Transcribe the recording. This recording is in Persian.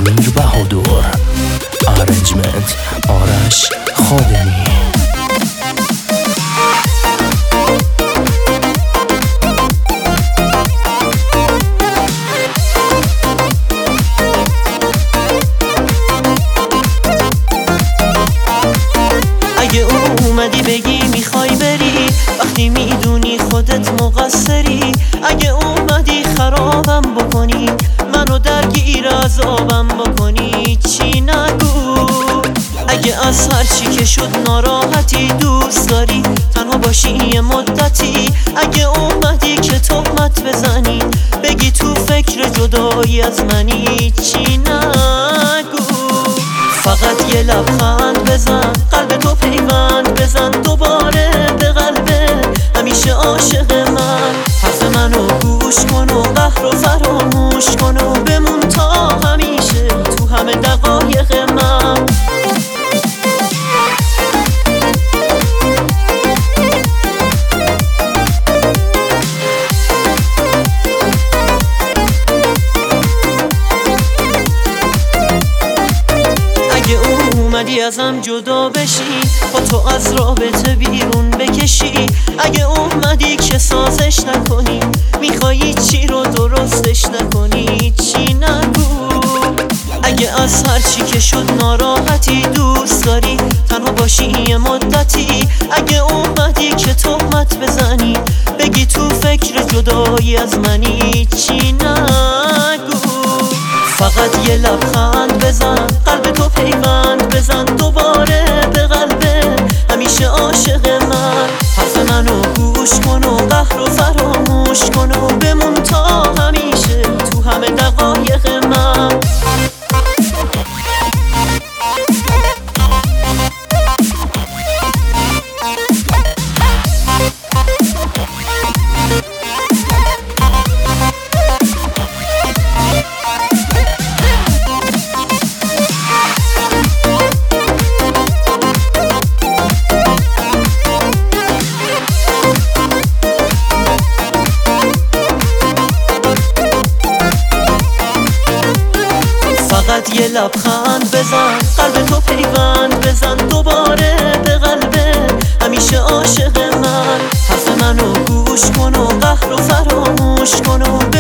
امیر بهادر، ارنجمنت آرش خادمی. اگه اومدی بگی میخوای بری، وقتی میدونی خودت مقصری. اگه اومدی خرابم بکنی، منو درگیر عذابم بکنی، چی نگو. اگه از هر چی که شد ناراحتی، دوست داری تنها باشی یه مدتی. اگه اومدی که تهمت بزنی، بگی تو فکر جدایی از منی، چی نگو. فقط یه لبخند بزن، قلب تو پیوند بزن دوباره به قلبه، همیشه عاشق من. حرف منو گوش کن و قهر رو فراموش کن و بمون تا همیشه تو همه دقایق من. اگه اومدی ازم جدا بشی، با تو از رابطه بیرون بکشی. اگه اومدی که سازش نکنی، میخوایی چی رو درستش نکنی، چی نگو. اگه از هر چی که شد ناراحتی، دوست داری تنها باشی یه مدتی. اگه اومدی که تهمت بزنی، بگی تو فکر جدایی از منی، چی نگو. فقط یه لبخند بزن، قلب تو پیوند بزن دوباره به قلبه، همیشه عاشق من. حرف منو گوش کن و قهر رو فراموش کن و بمون تا همیشه تو همه دقایق من. فقط یه لبخند بزن، قلب تو پیوند بزن دوباره به قلبه، همیشه عاشق من. حرف منو گوش کن و قهر رو فراموش کن و